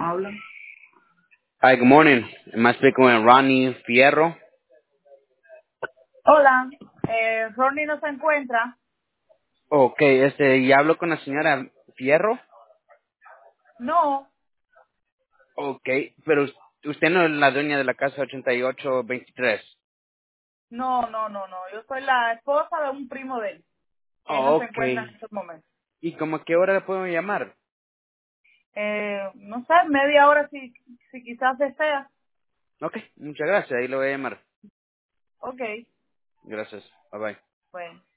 Hablan. Hi, good morning. Am I speaking with Ronnie Fierro? Hola, Ronnie no se encuentra. Okay, y hablo con la señora Fierro. No, Okay, pero usted no es la dueña de la casa 8823. no. Yo soy la esposa de un primo de él, que no se encuentra en Okay. estos momentos. ¿Y como a qué hora le puedo llamar? No sé, media hora si quizás desea. Okay, muchas gracias. Ahí lo voy a llamar. Ok, Gracias. Bye bye. bueno.